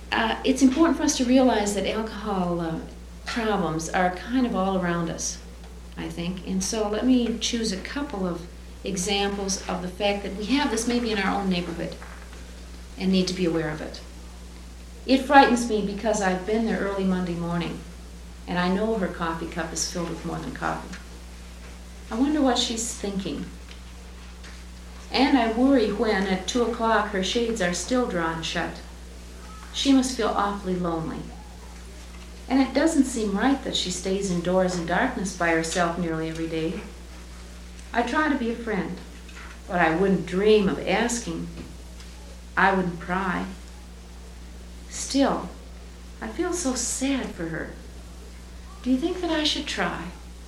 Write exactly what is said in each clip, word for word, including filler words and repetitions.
uh, it's important for us to realize that alcohol uh, problems are kind of all around us, I think. And so let me choose a couple of examples of the fact that we have this maybe in our own neighborhood and need to be aware of it. It frightens me because I've been there early Monday morning and I know her coffee cup is filled with more than coffee. I wonder what she's thinking. And I worry when at two o'clock her shades are still drawn shut. She must feel awfully lonely. And it doesn't seem right that she stays indoors in darkness by herself nearly every day. I try to be a friend, but I wouldn't dream of asking. I wouldn't pry. Still, I feel so sad for her. Do you think that I should try?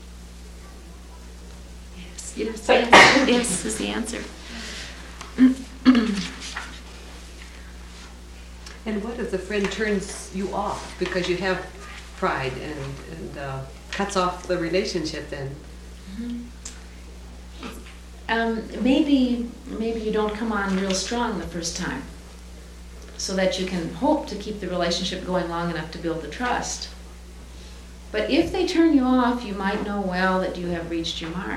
Yes, yes, yes, yes is the answer. And what if the friend turns you off because you have pride and, and uh, cuts off the relationship then? Mm-hmm. Um, maybe, maybe you don't come on real strong the first time, so that you can hope to keep the relationship going long enough to build the trust. But if they turn you off, you might know well that you have reached your mark.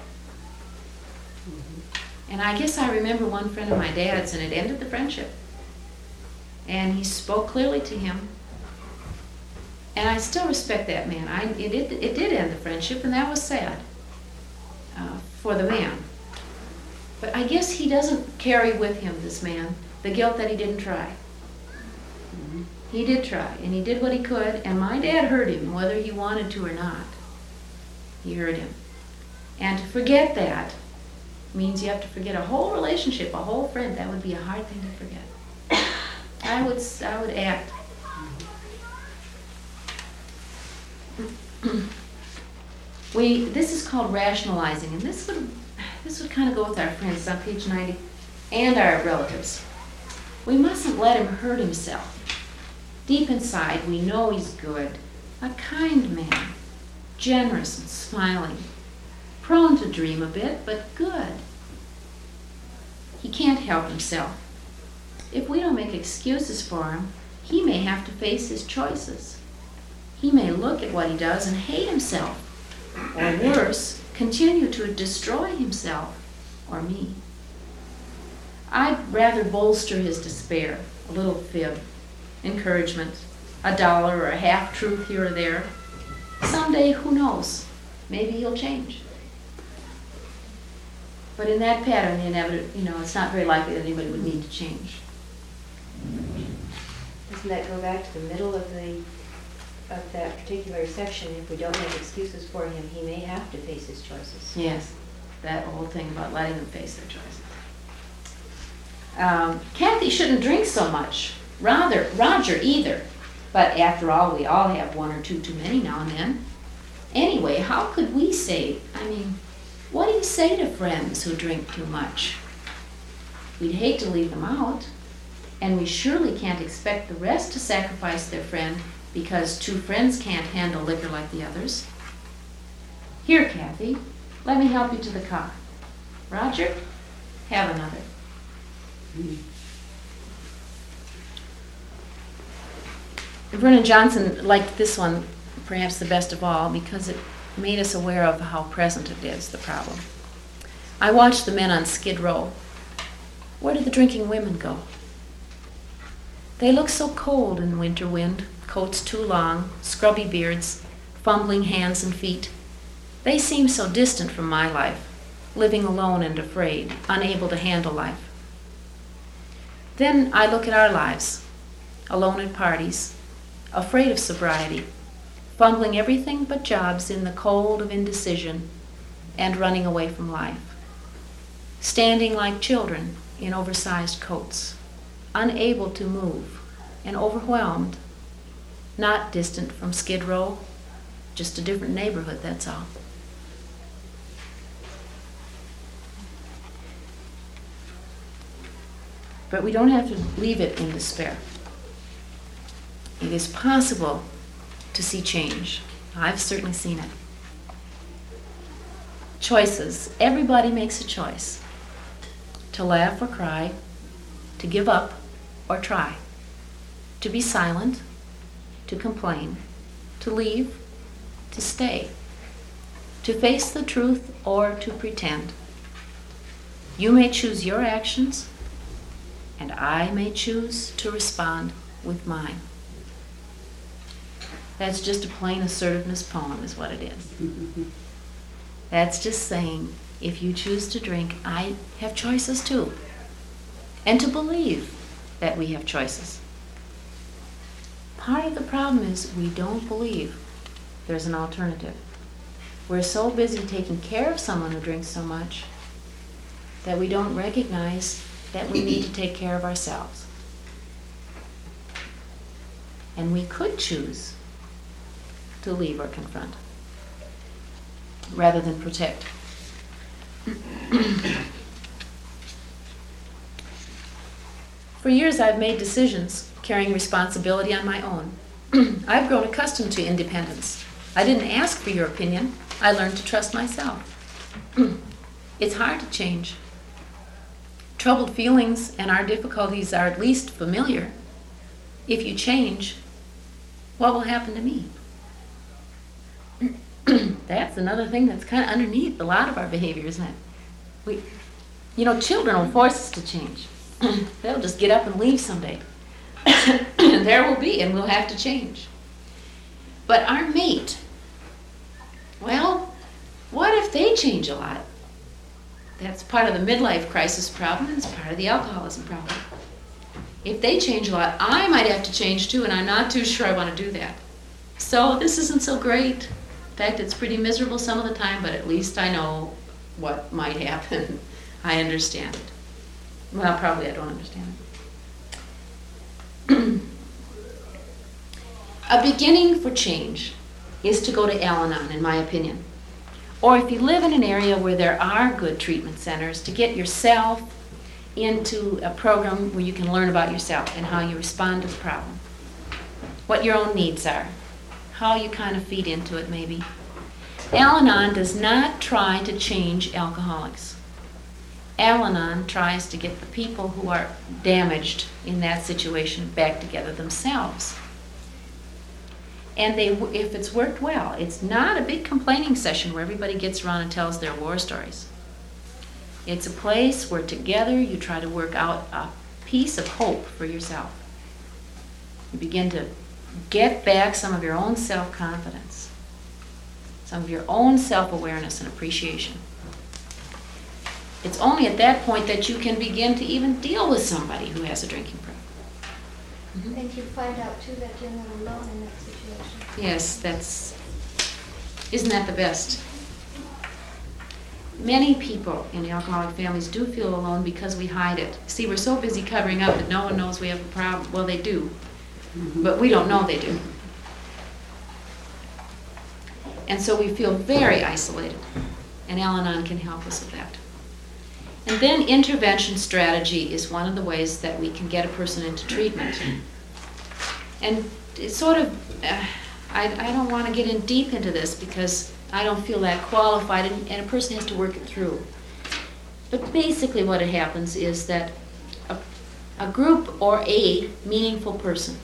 Mm-hmm. And I guess I remember one friend of my dad's, and it ended the friendship. And he spoke clearly to him. And I still respect that man. I, it, it, it did end the friendship, and that was sad uh, for the man. But I guess he doesn't carry with him, this man, the guilt that he didn't try. Mm-hmm. He did try, and he did what he could, and my dad heard him, whether he wanted to or not. He heard him. And to forget that means you have to forget a whole relationship, a whole friend. That would be a hard thing to forget. I would, I would act. we, this is called rationalizing, and this would, this would kind of go with our friends on page ninety, and our relatives. We mustn't let him hurt himself. Deep inside, we know he's good, a kind man, generous and smiling, prone to dream a bit, but good. He can't help himself. If we don't make excuses for him, he may have to face his choices. He may look at what he does and hate himself, or worse, continue to destroy himself or me. I'd rather bolster his despair, a little fib, encouragement, a dollar or a half-truth here or there. Someday, who knows, maybe he'll change. But in that pattern, inevitably, you know, it's not very likely that anybody would need to change. Doesn't that go back to the middle of the of that particular section? If we don't make excuses for him, he may have to face his choices. Yes, that whole thing about letting them face their choices. Um, Kathy shouldn't drink so much. Rather, Roger either. But after all, we all have one or two too many now and then. Anyway, how could we say, I mean, what do you say to friends who drink too much? We'd hate to leave them out. And we surely can't expect the rest to sacrifice their friend because two friends can't handle liquor like the others. Here, Kathy, let me help you to the car. Roger, have another. Mm-hmm. Vernon Johnson liked this one perhaps the best of all because it made us aware of how present it is, the problem. I watched the men on Skid Row. Where did the drinking women go? They look so cold in the winter wind, coats too long, scrubby beards, fumbling hands and feet. They seem so distant from my life, living alone and afraid, unable to handle life. Then I look at our lives, alone at parties, afraid of sobriety, fumbling everything but jobs in the cold of indecision and running away from life, standing like children in oversized coats, unable to move and overwhelmed, not distant from Skid Row, just a different neighborhood, that's all. But we don't have to leave it in despair. It is possible to see change. I've certainly seen it. Choices. Everybody makes a choice. To laugh or cry, to give up or try. to be silent, to complain, to leave, to stay, to face the truth, or to pretend. You may choose your actions, and I may choose to respond with mine. That's just a plain assertiveness poem is what it is. That's just saying, if you choose to drink, I have choices too. And to believe that we have choices. Part of the problem is we don't believe there's an alternative. We're so busy taking care of someone who drinks so much that we don't recognize that we need to take care of ourselves. And we could choose to leave or confront rather than protect. For years I've made decisions carrying responsibility on my own. I've grown accustomed to independence. I didn't ask for your opinion. I learned to trust myself. It's hard to change. Troubled feelings and our difficulties are at least familiar. If you change, what will happen to me? That's another thing that's kind of underneath a lot of our behavior, isn't it? We, you know, children will force us to change. They'll just get up and leave someday. And there we'll be, and we'll have to change. But our mate, well, what if they change a lot? That's part of the midlife crisis problem, and it's part of the alcoholism problem. If they change a lot, I might have to change too, and I'm not too sure I want to do that. So this isn't so great. In fact, it's pretty miserable some of the time, but at least I know what might happen. I understand it. Well, probably I don't understand it. A beginning for change is to go to Al-Anon, in my opinion. Or if you live in an area where there are good treatment centers, to get yourself into a program where you can learn about yourself and how you respond to the problem, what your own needs are, how you kind of feed into it maybe. Al-Anon does not try to change alcoholics. Al-Anon tries to get the people who are damaged in that situation back together themselves. And they, if it's worked well, it's not a big complaining session where everybody gets around and tells their war stories. It's a place where together you try to work out a piece of hope for yourself. You begin to get back some of your own self-confidence, some of your own self-awareness and appreciation. It's only at that point that you can begin to even deal with somebody who has a drinking problem. Mm-hmm. And you find out too that you're not alone in that situation. Yes, that's, isn't that the best? Many people in alcoholic families do feel alone because we hide it. See, we're so busy covering up that no one knows we have a problem. Well, they do, mm-hmm. but we don't know they do. And so we feel very isolated, and Al-Anon can help us with that. And then intervention strategy is one of the ways that we can get a person into treatment. And it's sort of, uh, I, I don't want to get in deep into this because I don't feel that qualified, and, and a person has to work it through. But basically what it happens is that a, a group or a meaningful person,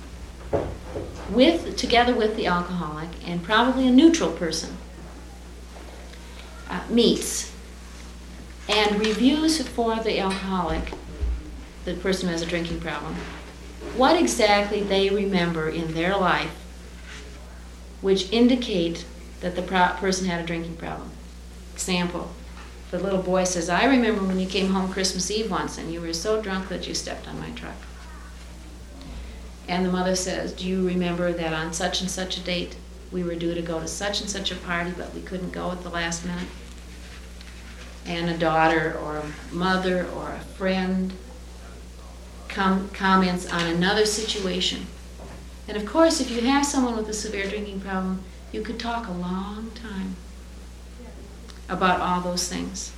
with together with the alcoholic and probably a neutral person, uh, meets and reviews for the alcoholic, the person who has a drinking problem, what exactly they remember in their life which indicate that the pro- person had a drinking problem. Example, the little boy says, I remember when you came home Christmas Eve once and you were so drunk that you stepped on my truck. And the mother says, do you remember that on such and such a date we were due to go to such and such a party but we couldn't go at the last minute? And a daughter or a mother or a friend com- comments on another situation. And of course, if you have someone with a severe drinking problem, you could talk a long time about all those things.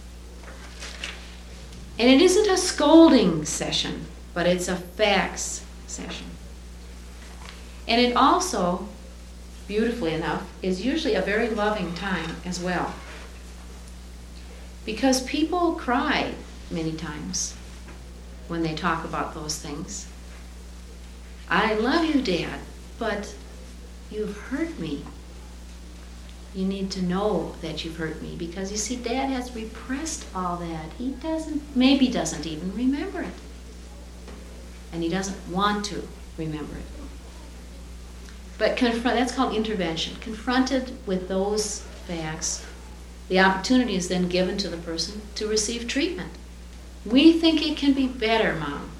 And it isn't a scolding session, but it's a facts session. And it also, beautifully enough, is usually a very loving time as well. Because people cry many times when they talk about those things. I love you, Dad, but you've hurt me. You need to know that you've hurt me because you see, Dad has repressed all that. He doesn't, maybe doesn't even remember it. And he doesn't want to remember it. But confront, that's called intervention. Confronted with those facts, the opportunity is then given to the person to receive treatment. We think it can be better, Mom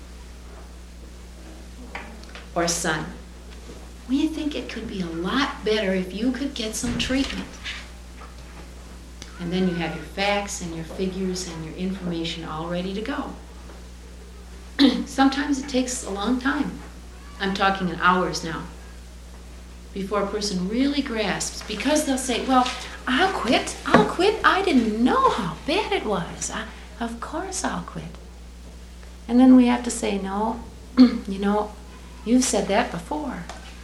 or son. We think it could be a lot better if you could get some treatment. And then you have your facts and your figures and your information all ready to go. Sometimes it takes a long time. I'm talking in hours now. Before a person really grasps, because they'll say, well, I'll quit, I'll quit. I didn't know how bad it was. I, of course I'll quit. And then we have to say, no, you know, you've said that before.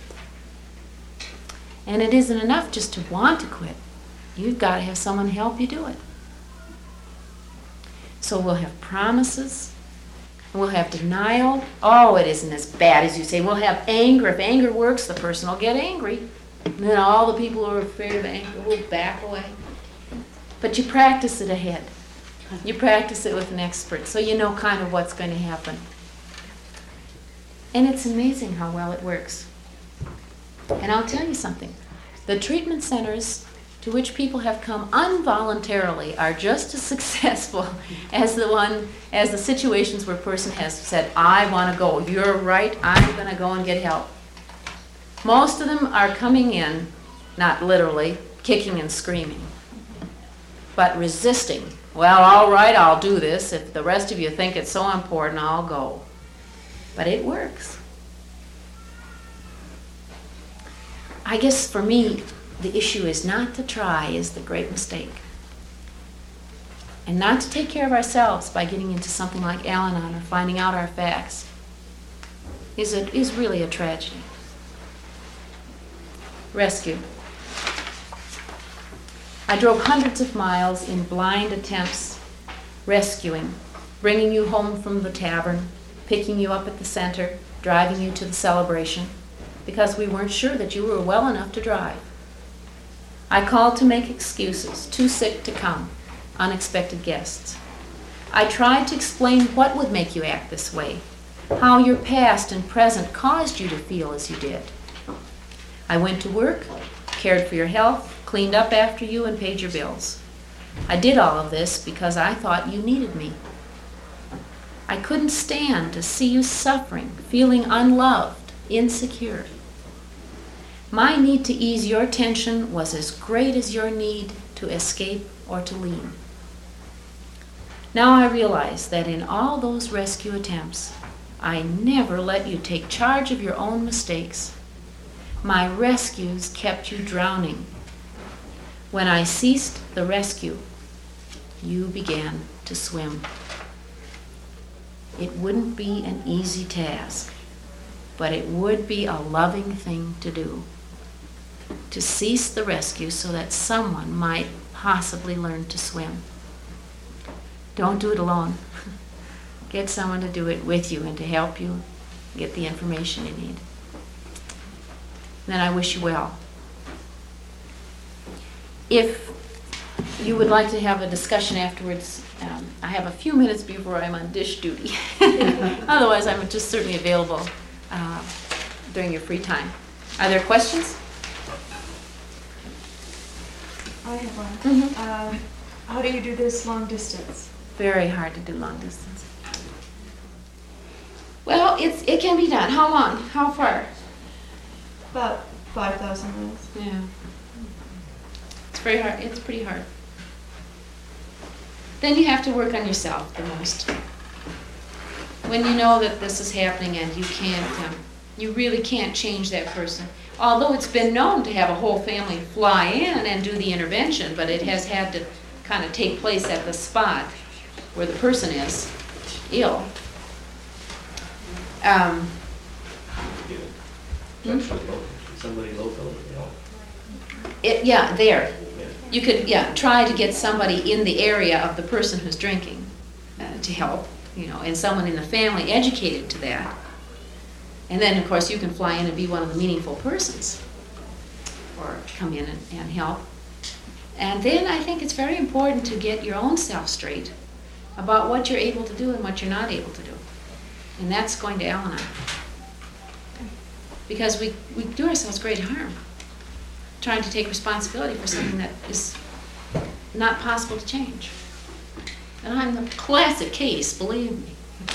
And it isn't enough just to want to quit. You've got to have someone help you do it. So we'll have promises. We'll have denial. Oh, it isn't as bad as you say. We'll have anger. If anger works, the person will get angry. And then all the people who are afraid of anger will back away. But you practice it ahead. You practice it with an expert, so you know kind of what's going to happen. And it's amazing how well it works. And I'll tell you something. The treatment centers to which people have come involuntarily are just as successful as the one, as the situations where a person has said, I want to go. You're right, I'm going to go and get help. Most of them are coming in, not literally, kicking and screaming, but resisting. Well, all right, I'll do this. If the rest of you think it's so important, I'll go. But it works. I guess for me, the issue is not to try is the great mistake. And not to take care of ourselves by getting into something like Al-Anon or finding out our facts is, a, is really a tragedy. Rescue. I drove hundreds of miles in blind attempts, rescuing, bringing you home from the tavern, picking you up at the center, driving you to the celebration, because we weren't sure that you were well enough to drive. I called to make excuses, too sick to come, unexpected guests. I tried to explain what would make you act this way, how your past and present caused you to feel as you did. I went to work, cared for your health, cleaned up after you, and paid your bills. I did all of this because I thought you needed me. I couldn't stand to see you suffering, feeling unloved, insecure. My need to ease your tension was as great as your need to escape or to leave. Now I realize that in all those rescue attempts, I never let you take charge of your own mistakes. My rescues kept you drowning. When I ceased the rescue, you began to swim. It wouldn't be an easy task, but it would be a loving thing to do. To cease the rescue so that someone might possibly learn to swim. Don't do it alone. Get someone to do it with you and to help you get the information you need. Then I wish you well. If you would like to have a discussion afterwards, um, I have a few minutes before I'm on dish duty. Otherwise, I'm just certainly available uh, during your free time. Are there questions? I have one. Mm-hmm. Um, how do you do this long distance? Very hard to do long distance. Well, it's it can be done. How long? How far? About five thousand miles. Yeah. It's very hard. It's pretty hard. Then you have to work on yourself the most. When you know that this is happening and you can't, um, you really can't change that person. Although it's been known to have a whole family fly in and do the intervention, but it has had to kind of take place at the spot where the person is ill. Um, Hmm? Somebody local, you know. it, yeah, there. You could, yeah, try to get somebody in the area of the person who's drinking uh, to help, you know, and someone in the family educated to that. And then, of course, you can fly in and be one of the meaningful persons, or come in and, and help. And then I think it's very important to get your own self straight about what you're able to do and what you're not able to do. And that's going to Al and I. Because we, we do ourselves great harm trying to take responsibility for something that is not possible to change. And I'm the classic case, believe me.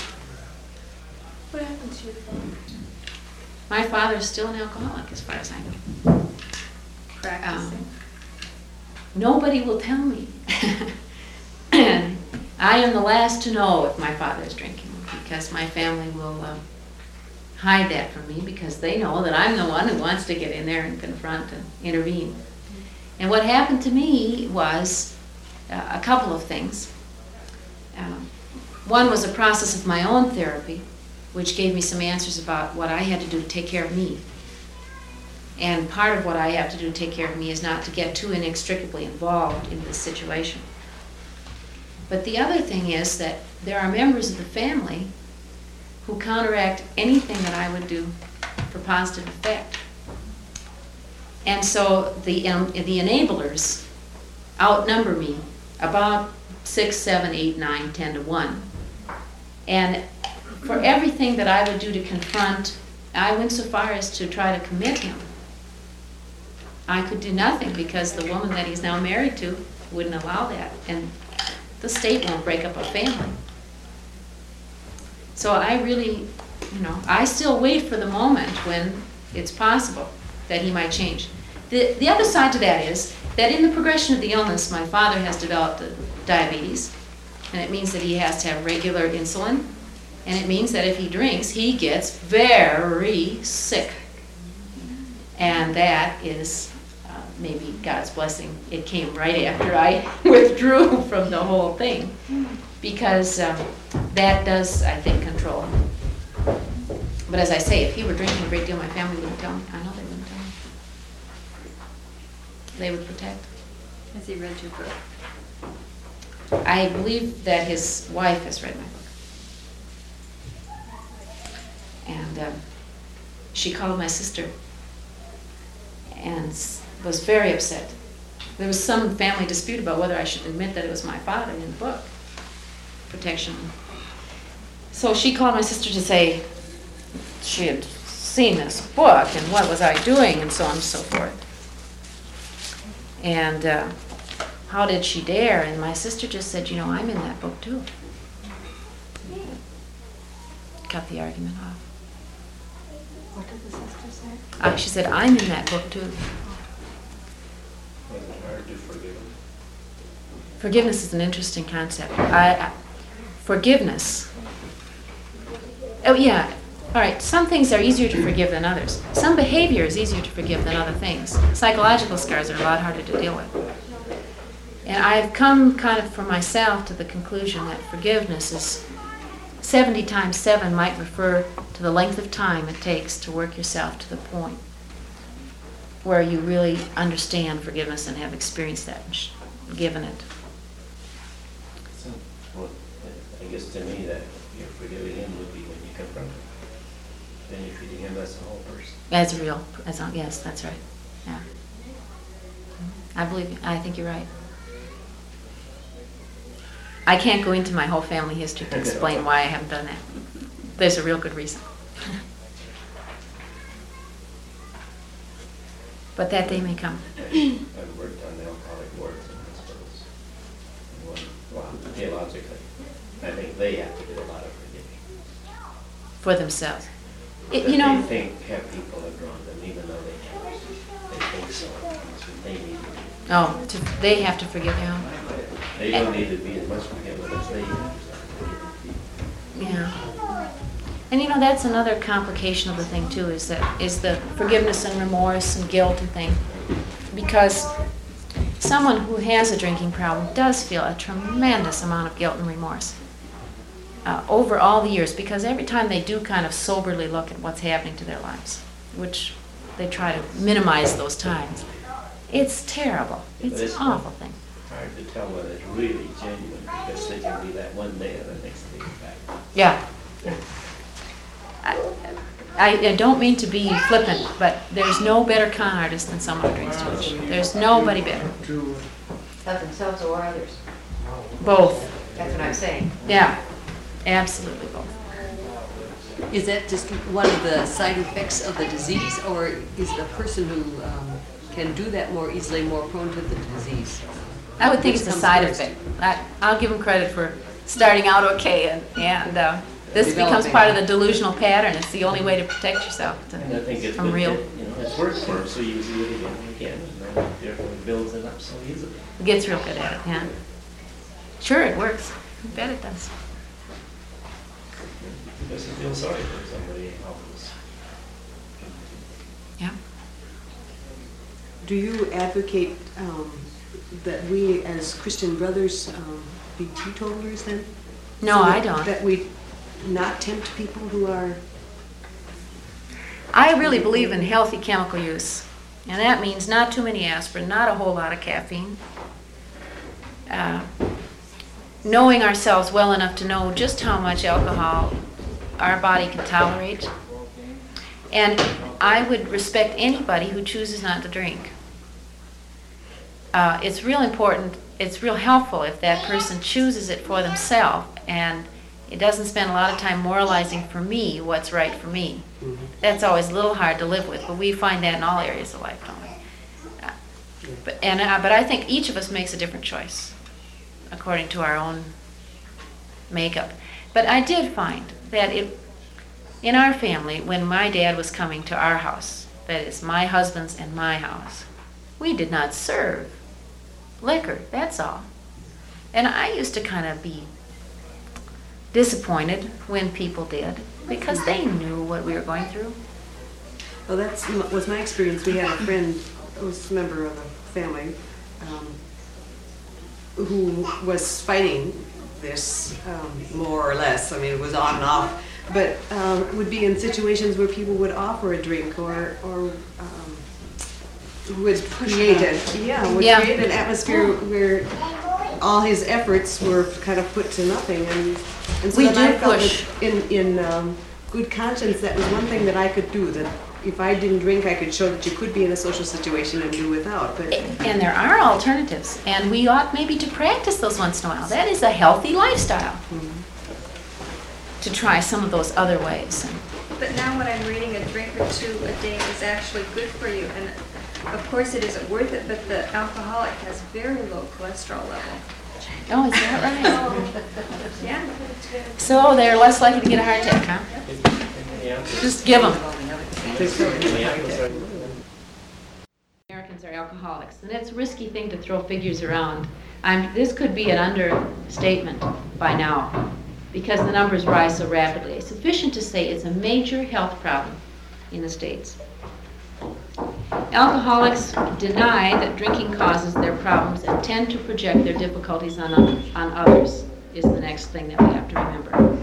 What happened to your father? My father is still an alcoholic, as far as I know. Practicing. Um, nobody will tell me. And I am the last to know if my father is drinking, because my family will uh, hide that from me, because they know that I'm the one who wants to get in there and confront and intervene. And what happened to me was uh, a couple of things. Um, one was a process of my own therapy, which gave me some answers about what I had to do to take care of me. And part of what I have to do to take care of me is not to get too inextricably involved in this situation. But the other thing is that there are members of the family who counteract anything that I would do for positive effect. And so the, um, the enablers outnumber me about six, seven, eight, nine, ten to one. And for everything that I would do to confront, I went so far as to try to commit him. I could do nothing because the woman that he's now married to wouldn't allow that. And the state won't break up a family. So I really, you know, I still wait for the moment when it's possible that he might change. The, the other side to that is that in the progression of the illness, my father has developed diabetes, and it means that he has to have regular insulin, and it means that if he drinks, he gets very sick. And that is uh, maybe God's blessing. It came right after I withdrew from the whole thing, because um, that does, I think, control him. But as I say, if he were drinking a great deal, my family wouldn't tell me. I know they wouldn't tell me. They would protect. Has he read your book? I believe that his wife has read my book. And um, she called my sister and s- was very upset. There was some family dispute about whether I should admit that it was my father in the book, Protection. So she called my sister to say she had seen this book and what was I doing and so on and so forth. And uh, how did she dare? And my sister just said, you know, I'm in that book too. Cut the argument off. What did the sister say? Uh, she said, I'm in that book too. Was it hard to forgive him? Forgiveness is an interesting concept. I, I, forgiveness. Oh yeah. All right. Some things are easier to forgive than others. Some behavior is easier to forgive than other things. Psychological scars are a lot harder to deal with. And I've come kind of for myself to the conclusion that forgiveness is seventy times seven might refer to the length of time it takes to work yourself to the point where you really understand forgiveness and have experienced that and sh- given it. So, well, I guess to me that you're forgiving him would be when you confront him. Then you're treating him as a whole person. As real, as a, yes, that's right. Yeah, I believe you. I think you're right. I can't go into my whole family history to explain why I haven't done that. There's a real good reason. But that day may come. I've worked on the alcoholic wards and hospitals. And one- Well, theologically, I think they have to do a lot of forgiving. For themselves. It, That you know, They think have people have drawn them, even though they can't. They think so. That's what they need to do. oh, to, they have to forgive you. They don't need to be as much forgiven as they do. Yeah. And you know, that's another complication of the thing too, is that is the forgiveness and remorse and guilt and thing. Because someone who has a drinking problem does feel a tremendous amount of guilt and remorse uh, over all the years, because every time they do kind of soberly look at what's happening to their lives, which they try to minimize those times, it's terrible. It's But it's an awful thing. Hard to tell whether it's really genuine, because they can be that one day and the next day back. Yeah. I, I, I don't mean to be flippant, but there's no better con artist than someone who drinks too much. There's nobody better. Of themselves or others. Both. That's what I'm saying. Yeah, absolutely both. Is that just one of the side effects of the disease, or is the person who um, can do that more easily more prone to the disease? I would think Which it's a comes side first? effect. I, I'll give them credit for starting out okay, and, and uh, this becomes Developing. part of the delusional pattern. It's the only way to protect yourself to, And I think it's, from been- real. you know, it's worked for him, so you do it again and again, and then therefore it builds it up so easily. Gets real good at it, yeah. Sure, it works. I bet it does. Because you feel sorry for somebody else. Yeah. Do you advocate um, that we as Christian brothers um, be teetotalers then? No, So I that- don't. That we not tempt people who are, I really believe in healthy chemical use, and that means not too many aspirin, not a whole lot of caffeine. Uh, knowing ourselves well enough to know just how much alcohol our body can tolerate. And I would respect anybody who chooses not to drink. Uh, it's real important, it's real helpful if that person chooses it for themselves and it doesn't spend a lot of time moralizing for me what's right for me. That's always a little hard to live with, but we find that in all areas of life, don't we? Uh, But, and, uh, but I think each of us makes a different choice according to our own makeup. But I did find that it, in our family, when my dad was coming to our house, that is my husband's and my house, we did not serve liquor, that's all. And I used to kind of be disappointed when people did, because they knew what we were going through. well, that's was my experience. We had a friend who was a member of the family um, who was fighting this um, more or less. I mean, it was on and off, but um, would be in situations where people would offer a drink or or um, would create a yeah would Yeah. create an atmosphere where all his efforts were kind of put to nothing, and and so We then I do felt push. that in in um, good conscience that was one thing that I could do. That if I didn't drink, I could show that you could be in a social situation and do without. But And there are alternatives, and we ought maybe to practice those once in a while. That is a healthy lifestyle, to try some of those other ways. But now what I'm reading, a drink or two a day is actually good for you. And of course it isn't worth it, but the alcoholic has very low cholesterol level. Oh, is that right? Yeah. So they're less likely to get a heart attack, huh? Yeah. Just give them. Yeah. Americans are alcoholics, and it's a risky thing to throw figures around. I'm, this could be an understatement by now, because the numbers rise so rapidly. It's sufficient to say it's a major health problem in the States. Alcoholics deny that drinking causes their problems and tend to project their difficulties on, oth- on others, is the next thing that we have to remember.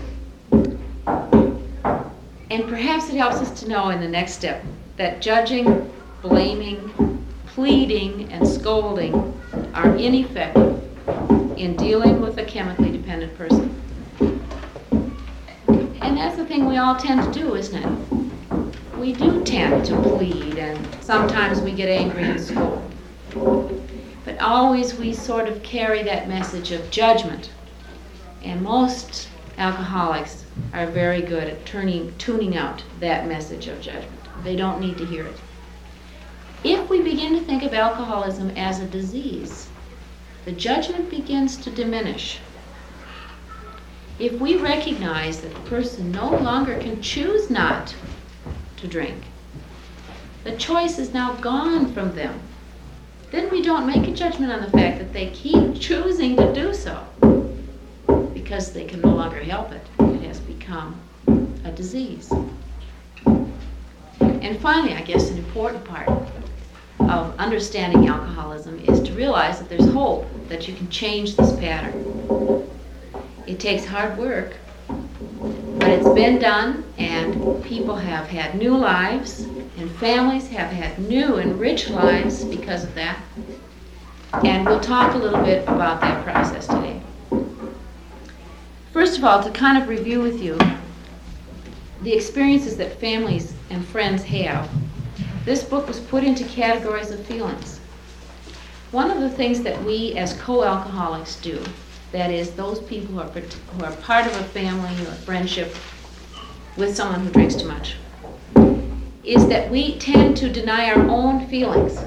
And perhaps it helps us to know in the next step that judging, blaming, pleading, and scolding are ineffective in dealing with a chemically dependent person. And that's the thing we all tend to do, isn't it? We do tend to plead, and sometimes we get angry and scold. But always we sort of carry that message of judgment. And most alcoholics are very good at turning, tuning out that message of judgment. They don't need to hear it. If we begin to think of alcoholism as a disease, the judgment begins to diminish. If we recognize that the person no longer can choose not to drink, the choice is now gone from them, then we don't make a judgment on the fact that they keep choosing to do so because they can no longer help it. It has become a disease. And finally, I guess an important part of understanding alcoholism is to realize that there's hope that you can change this pattern. It takes hard work, but it's been done, and people have had new lives, and families have had new and rich lives because of that. And we'll talk a little bit about that process today. First of all, to kind of review with you, the experiences that families and friends have, this book was put into categories of feelings. One of the things that we as co-alcoholics do, that is, those people who are, who are part of a family or a friendship with someone who drinks too much, is that we tend to deny our own feelings.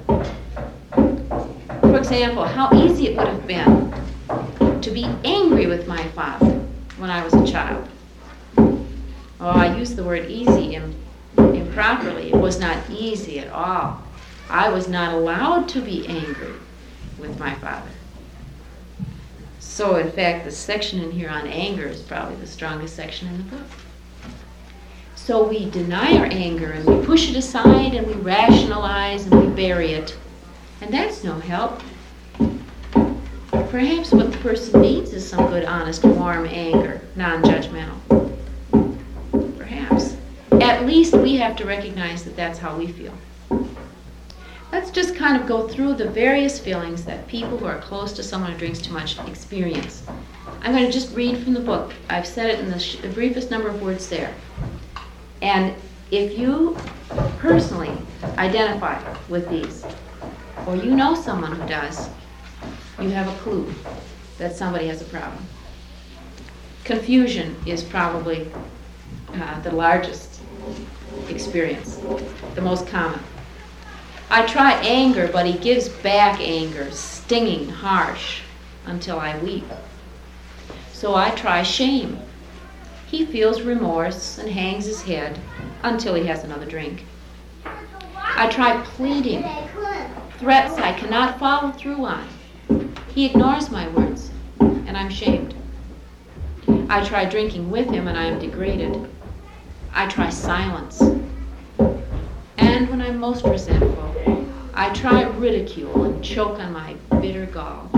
For example, how easy it would have been to be angry with my father when I was a child. Oh, I use the word easy im- improperly. It was not easy at all. I was not allowed to be angry with my father. So, in fact, the section in here on anger is probably the strongest section in the book. So we deny our anger and we push it aside and we rationalize and we bury it. And that's no help. Perhaps what the person needs is some good, honest, warm anger, non-judgmental. Perhaps. At least we have to recognize that that's how we feel. Let's just kind of go through the various feelings that people who are close to someone who drinks too much experience. I'm going to just read from the book. I've said it in the, sh- the briefest number of words there. And if you personally identify with these, or you know someone who does, you have a clue that somebody has a problem. Confusion is probably uh, the largest experience, the most common. I try anger, but he gives back anger, stinging, harsh, until I weep. So I try shame. He feels remorse and hangs his head until he has another drink. I try pleading, threats I cannot follow through on. He ignores my words, and I'm shamed. I try drinking with him, and I am degraded. I try silence. And when I'm most resentful, I try ridicule and choke on my bitter gall.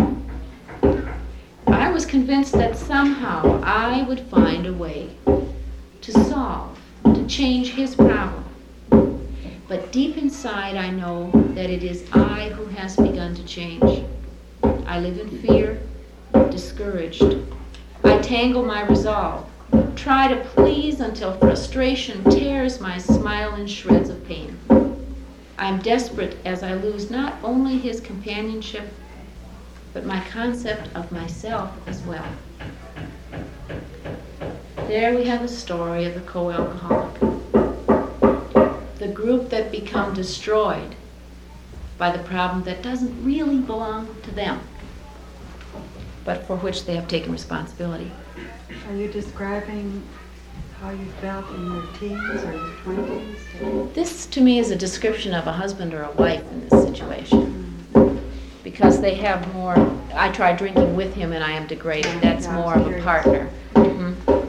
I was convinced that somehow I would find a way to solve, to change his problem. But deep inside I know that it is I who has begun to change. I live in fear, discouraged. I tangle my resolve, try to please until frustration tears my smile in shreds of pain. I'm desperate as I lose not only his companionship, but my concept of myself as well. There we have the story of the co-alcoholic. The group that become destroyed by the problem that doesn't really belong to them, but for which they have taken responsibility. Are you describing how you felt in your teens or your twenties? This, to me, is a description of a husband or a wife in this situation. Because they have more, I try drinking with him and I am degraded. That's more of a partner. Mm-hmm.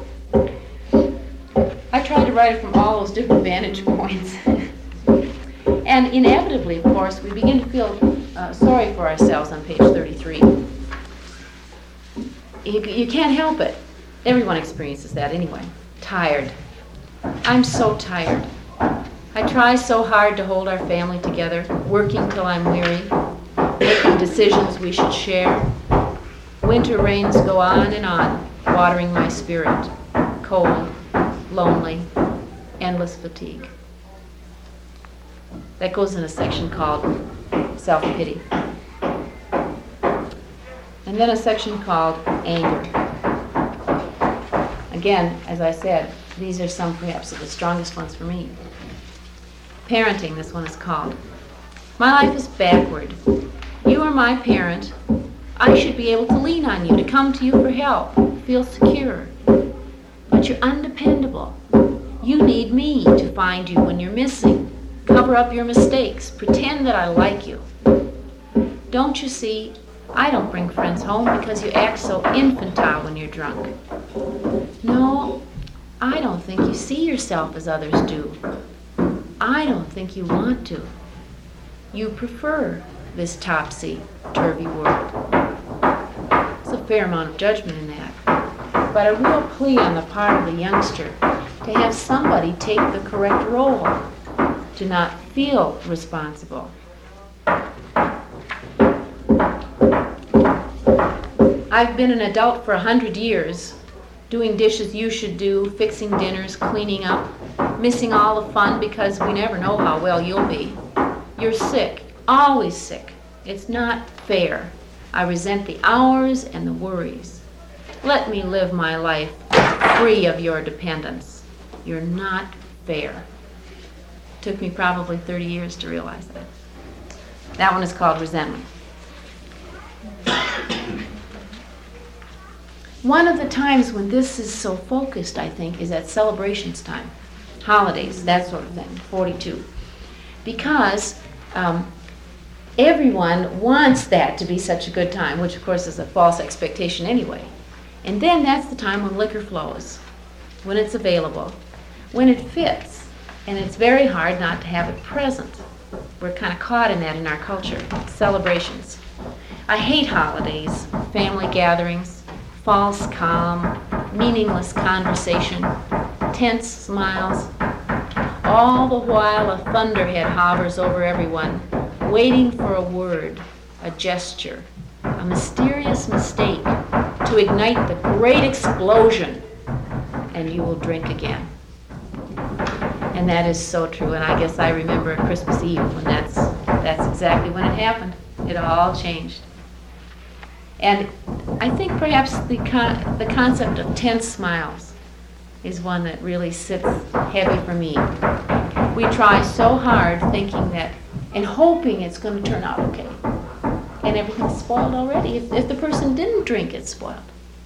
I tried to write it from all those different vantage points. And inevitably, of course, we begin to feel uh, sorry for ourselves on page thirty-three. You, you can't help it. Everyone experiences that anyway. Tired. I'm so tired. I try so hard to hold our family together, working till I'm weary, making decisions we should share. Winter rains go on and on, watering my spirit. Cold, lonely, endless fatigue. That goes in a section called self-pity. And then a section called anger. Again, as I said, these are some perhaps of the strongest ones for me. Parenting, this one is called. My life is backward. You are my parent. I should be able to lean on you, to come to you for help, feel secure. But you're undependable. You need me to find you when you're missing, cover up your mistakes, pretend that I like you. Don't you see, I don't bring friends home because you act so infantile when you're drunk. No, I don't think you see yourself as others do. I don't think you want to. You prefer this topsy-turvy world. There's a fair amount of judgment in that, but a real plea on the part of the youngster to have somebody take the correct role, to not feel responsible. I've been an adult for a hundred years, doing dishes you should do, fixing dinners, cleaning up, missing all the fun because we never know how well you'll be. You're sick, always sick. It's not fair. I resent the hours and the worries. Let me live my life free of your dependence. You're not fair. Took me probably thirty years to realize that. That one is called resentment. One of the times when this is so focused, I think, is at celebrations time, holidays, that sort of thing, forty-two. Because um, everyone wants that to be such a good time, which of course is a false expectation anyway. And then that's the time when liquor flows, when it's available, when it fits, and it's very hard not to have it present. We're kind of caught in that in our culture, celebrations. I hate holidays, family gatherings, false calm, meaningless conversation, tense smiles. All the while a thunderhead hovers over everyone, waiting for a word, a gesture, a mysterious mistake to ignite the great explosion, and you will drink again. And that is so true, and I guess I remember Christmas Eve when that's, that's exactly when it happened. It all changed. And I think perhaps the con- the concept of tense smiles is one that really sits heavy for me. We try so hard thinking that, and hoping it's going to turn out okay. And everything's spoiled already. If, if the person didn't drink, it's spoiled.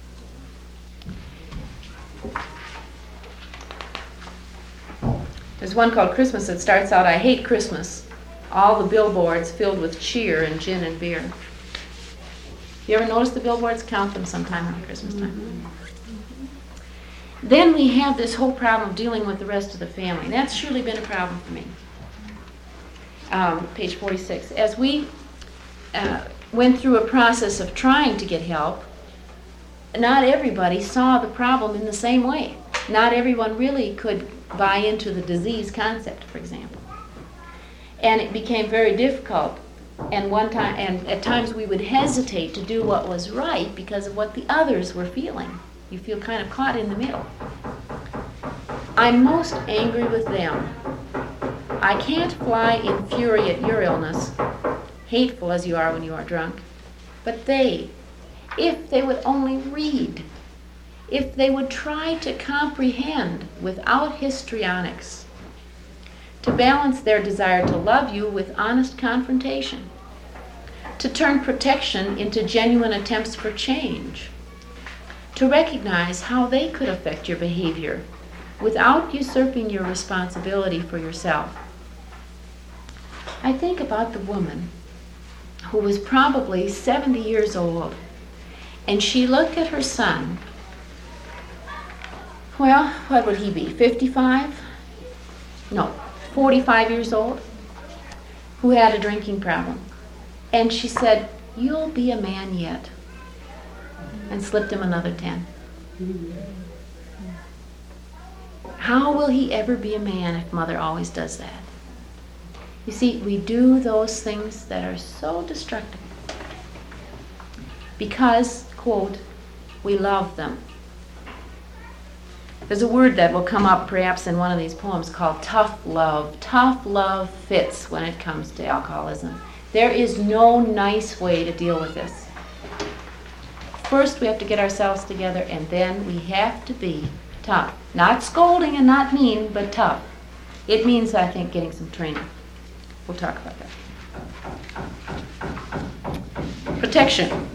There's one called Christmas that starts out, I hate Christmas. All the billboards filled with cheer and gin and beer. You ever notice the billboards? Count them sometime around Christmas time. Mm-hmm. Then we have this whole problem of dealing with the rest of the family. That's surely been a problem for me. Um, page forty-six. As we uh, went through a process of trying to get help, not everybody saw the problem in the same way. Not everyone really could buy into the disease concept, for example. And it became very difficult. And one time, and at times we would hesitate to do what was right because of what the others were feeling. You feel kind of caught in the middle. I'm most angry with them. I can't fly in fury at your illness, hateful as you are when you are drunk. But they, if they would only read, if they would try to comprehend without histrionics, to balance their desire to love you with honest confrontation, to turn protection into genuine attempts for change, to recognize how they could affect your behavior without usurping your responsibility for yourself. I think about the woman who was probably seventy years old, and she looked at her son. Well, what would he be, fifty-five? No, forty-five years old, who had a drinking problem. And she said, you'll be a man yet. And slipped him another ten. How will he ever be a man if mother always does that? You see, we do those things that are so destructive because, quote, we love them. There's a word that will come up perhaps in one of these poems called tough love. Tough love fits when it comes to alcoholism. There is no nice way to deal with this. First, we have to get ourselves together, and then we have to be tough. Not scolding and not mean, but tough. It means, I think, getting some training. We'll talk about that. Protection.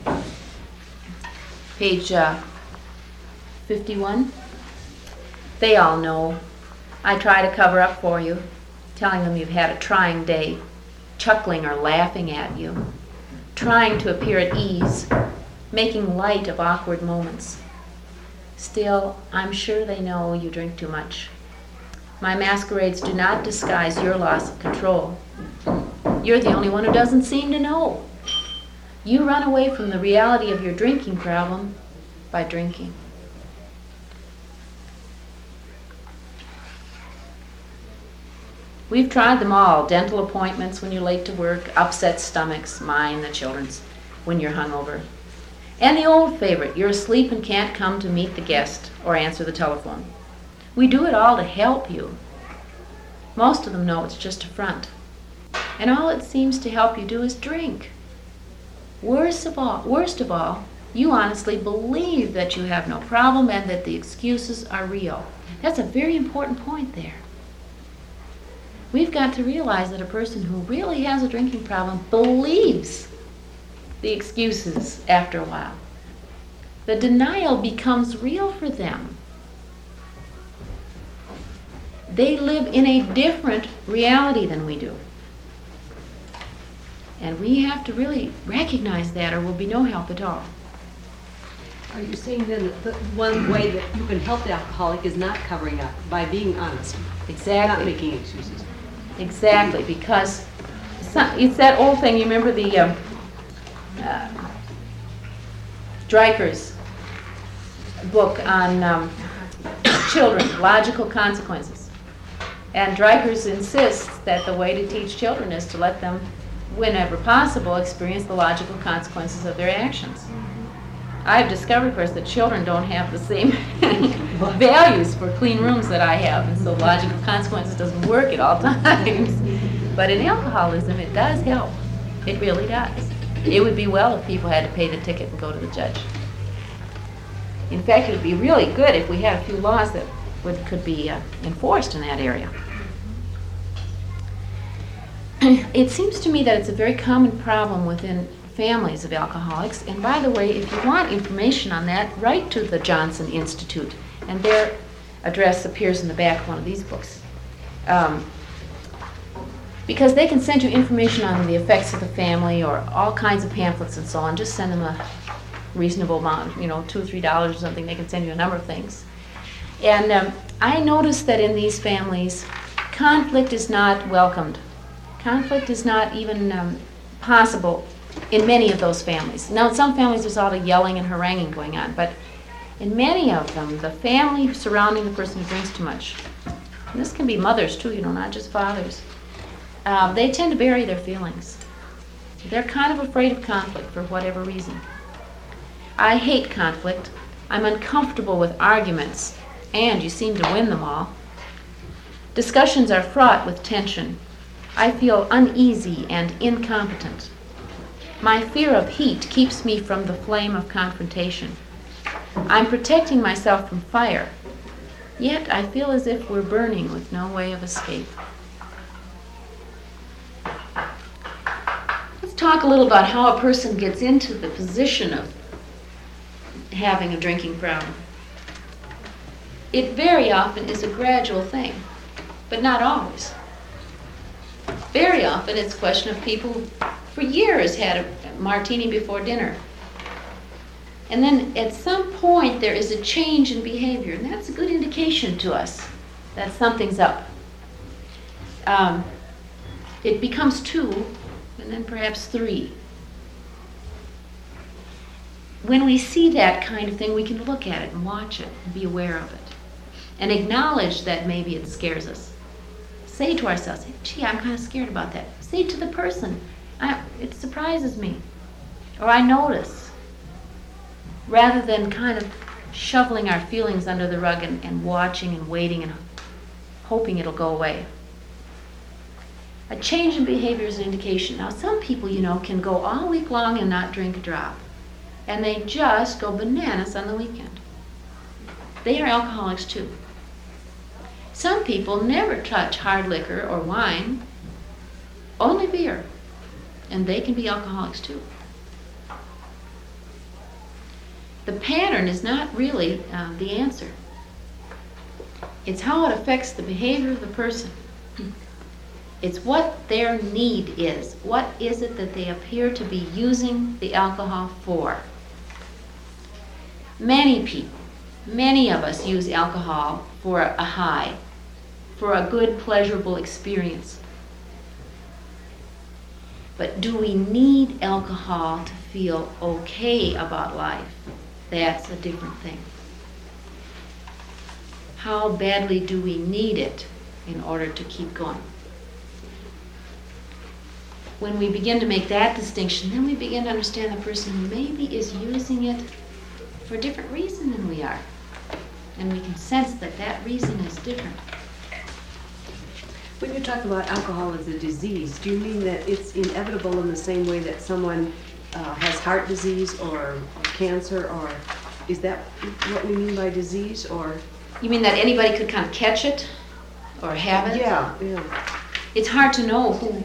Page uh, fifty-one. They all know. I try to cover up for you, telling them you've had a trying day, chuckling or laughing at you, trying to appear at ease, making light of awkward moments. Still, I'm sure they know you drink too much. My masquerades do not disguise your loss of control. You're the only one who doesn't seem to know. You run away from the reality of your drinking problem by drinking. We've tried them all. Dental appointments when you're late to work, upset stomachs, mine, the children's, when you're hungover. And the old favorite, you're asleep and can't come to meet the guest or answer the telephone. We do it all to help you. Most of them know it's just a front. And all it seems to help you do is drink. Worst of all, worst of all, you honestly believe that you have no problem and that the excuses are real. That's a very important point there. We've got to realize that a person who really has a drinking problem believes the excuses after a while. The denial becomes real for them. They live in a different reality than we do. And we have to really recognize that, or we'll be no help at all. Are you saying then that the one way that you can help the alcoholic is not covering up, by being honest? Exactly. Not making excuses. Exactly, because it's, not, it's that old thing, you remember the um, uh, Dreiker's book on um, children, logical consequences. And Dreiker's insists that the way to teach children is to let them, whenever possible, experience the logical consequences of their actions. I've discovered, of course, that children don't have the same values for clean rooms that I have, and so logical consequences doesn't work at all times. But in alcoholism, it does help. It really does. It would be well if people had to pay the ticket and go to the judge. In fact, it would be really good if we had a few laws that would, could be uh, enforced in that area. It seems to me that it's a very common problem within families of alcoholics. And by the way, if you want information on that, write to the Johnson Institute. And their address appears in the back of one of these books. Um, because they can send you information on the effects of the family or all kinds of pamphlets and so on. Just send them a reasonable amount, you know, two or three dollars or something. They can send you a number of things. And um, I noticed that in these families, conflict is not welcomed. Conflict is not even um, possible in many of those families. Now, in some families, there's all the yelling and haranguing going on, but in many of them, the family surrounding the person who drinks too much, and this can be mothers too, you know, not just fathers, uh, they tend to bury their feelings. They're kind of afraid of conflict for whatever reason. I hate conflict. I'm uncomfortable with arguments, and you seem to win them all. Discussions are fraught with tension. I feel uneasy and incompetent. My fear of heat keeps me from the flame of confrontation. I'm protecting myself from fire, yet I feel as if we're burning with no way of escape. Let's talk a little about how a person gets into the position of having a drinking problem. It very often is a gradual thing, but not always. Very often it's a question of people who for years had a martini before dinner. And then at some point there is a change in behavior, and that's a good indication to us that something's up. Um, it becomes two, and then perhaps three. When we see that kind of thing, we can look at it and watch it and be aware of it and acknowledge that maybe it scares us. Say to ourselves, gee, I'm kind of scared about that. Say to the person, I, it surprises me, or I notice, rather than kind of shoveling our feelings under the rug and, and watching and waiting and hoping it'll go away. A change in behavior is an indication. Now, some people, you know, can go all week long and not drink a drop, and they just go bananas on the weekend. They are alcoholics too. Some people never touch hard liquor or wine, only beer, and they can be alcoholics too. The pattern is not really uh, the answer. It's how it affects the behavior of the person. It's what their need is. What is it that they appear to be using the alcohol for? Many people, many of us use alcohol for a high, for a good, pleasurable experience. But do we need alcohol to feel okay about life? That's a different thing. How badly do we need it in order to keep going? when we begin to make that distinction, then we begin to understand the person who maybe is using it for a different reason than we are. And we can sense that that reason is different. When you talk about alcohol as a disease, do you mean that it's inevitable in the same way that someone uh, has heart disease or, or cancer, or is that what we mean by disease, or? You mean that anybody could kind of catch it or have it? Yeah, yeah. It's hard to know who.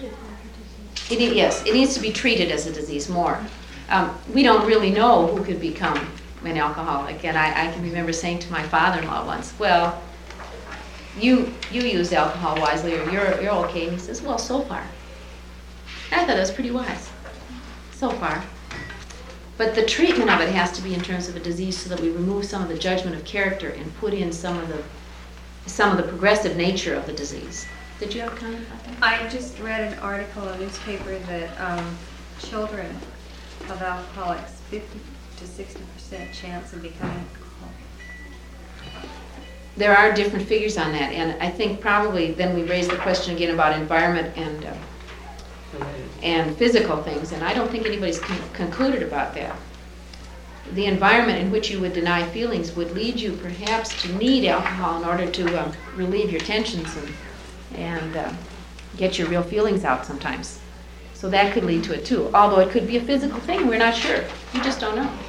It, i- yes, it needs to be treated as a disease more. Um, we don't really know who could become an alcoholic, and I, I can remember saying to my father-in-law once, well, you you use alcohol wisely, or you're you're okay. And he says, well, so far. I thought that was pretty wise. So far. But the treatment of it has to be in terms of a disease, so that we remove some of the judgment of character and put in some of the some of the progressive nature of the disease. Did you have a comment about that? I just read an article in a newspaper that um, children of alcoholics, fifty to sixty percent chance of becoming alcoholic. There are different figures on that, and I think probably then we raise the question again about environment and uh, and physical things, and I don't think anybody's con- concluded about that. The environment in which you would deny feelings would lead you perhaps to need alcohol in order to um, relieve your tensions and, and uh, get your real feelings out sometimes. So that could lead to it too, although it could be a physical thing, we're not sure. You just don't know.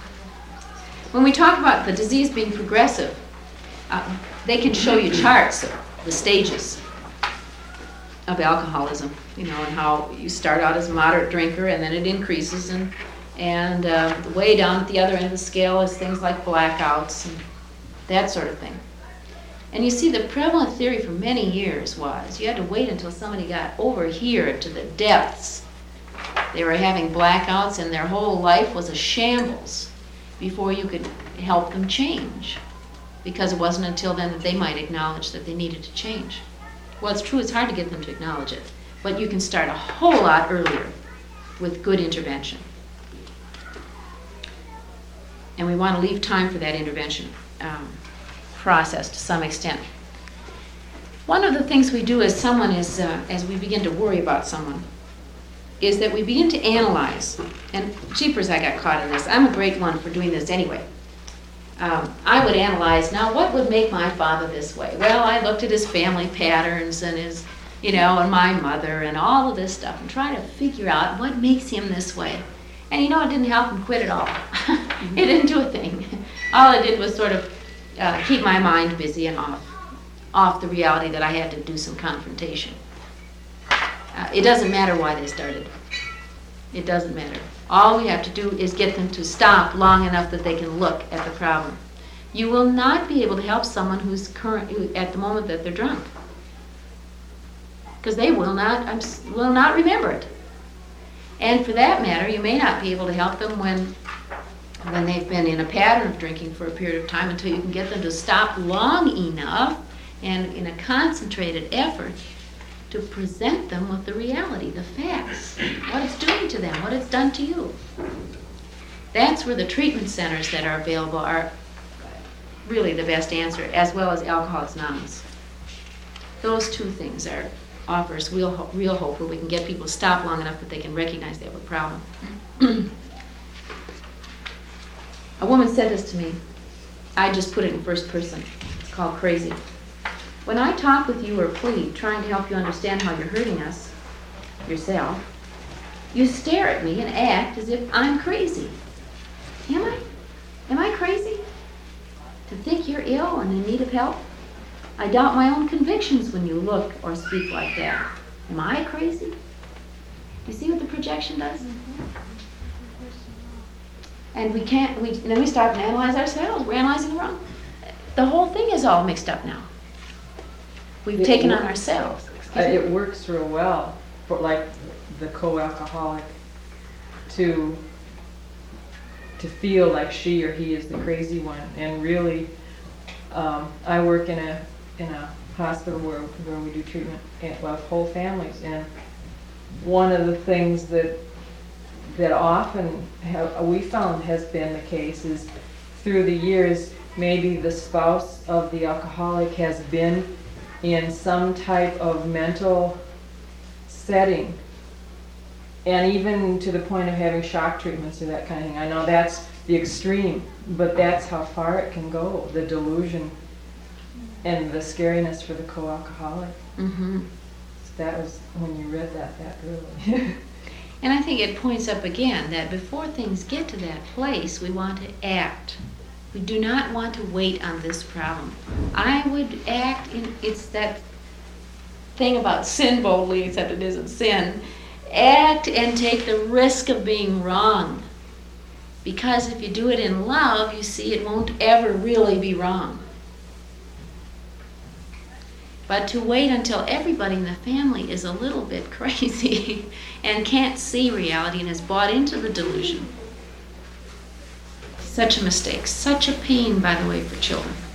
When we talk about the disease being progressive, uh, they can show you charts of the stages of alcoholism, you know, and how you start out as a moderate drinker and then it increases, and and uh, way down at the other end of the scale is things like blackouts and that sort of thing. And you see, the prevalent theory for many years was you had to wait until somebody got over here to the depths. They were having blackouts and their whole life was a shambles before you could help them change, because it wasn't until then that they might acknowledge that they needed to change. Well, it's true, it's hard to get them to acknowledge it, but you can start a whole lot earlier with good intervention. And we want to leave time for that intervention um, process to some extent. One of the things we do as someone is, uh, as we begin to worry about someone, is that we begin to analyze. And jeepers, I got caught in this. I'm a great one for doing this anyway. Um, I would analyze, now what would make my father this way? Well, I looked at his family patterns and his, you know, and my mother and all of this stuff and try to figure out what makes him this way. And you know, it didn't help him quit at all. It didn't do a thing. All it did was sort of uh, keep my mind busy and off, off the reality that I had to do some confrontation. Uh, it doesn't matter why they started. It doesn't matter. All we have to do is get them to stop long enough that they can look at the problem. You will not be able to help someone who's current who, at the moment that they're drunk, because they will not I'm, will not remember it. And for that matter, you may not be able to help them when when they've been in a pattern of drinking for a period of time, until you can get them to stop long enough and in a concentrated effort to present them with the reality, the facts, what it's doing to them, what it's done to you. That's where the treatment centers that are available are really the best answer, as well as Alcoholics Anonymous. Those two things are offers real hope, real hope, where we can get people to stop long enough that they can recognize they have a problem. A woman said this to me. I just put it in first person. It's called crazy. When I talk with you or plead, trying to help you understand how you're hurting us, yourself, you stare at me and act as if I'm crazy. Am I? Am I crazy? To think you're ill and in need of help? I doubt my own convictions when you look or speak like that. Am I crazy? You see what the projection does? And we can't, we, then we start to analyze ourselves. We're analyzing wrong. The whole thing is all mixed up now. We've It taken on works. ourselves. Uh, It works real well for like the co-alcoholic to to feel like she or he is the crazy one. And really, um, I work in a in a hospital where where we do treatment of whole families, and one of the things that that often have, we found has been the case is through the years, maybe the spouse of the alcoholic has been in some type of mental setting and even to the point of having shock treatments or that kind of thing. I know that's the extreme, but that's how far it can go, the delusion and the scariness for the co-alcoholic. Mm-hmm. So that was, when you read that, that really. And I think it points up again that before things get to that place, we want to act. We do not want to wait on this problem. I would act in, it's that thing about sin boldly, except it isn't sin. Act and take the risk of being wrong. Because if you do it in love, you see it won't ever really be wrong. But to wait until everybody in the family is a little bit crazy and can't see reality and has bought into the delusion. Such a mistake, such a pain, by the way, for children.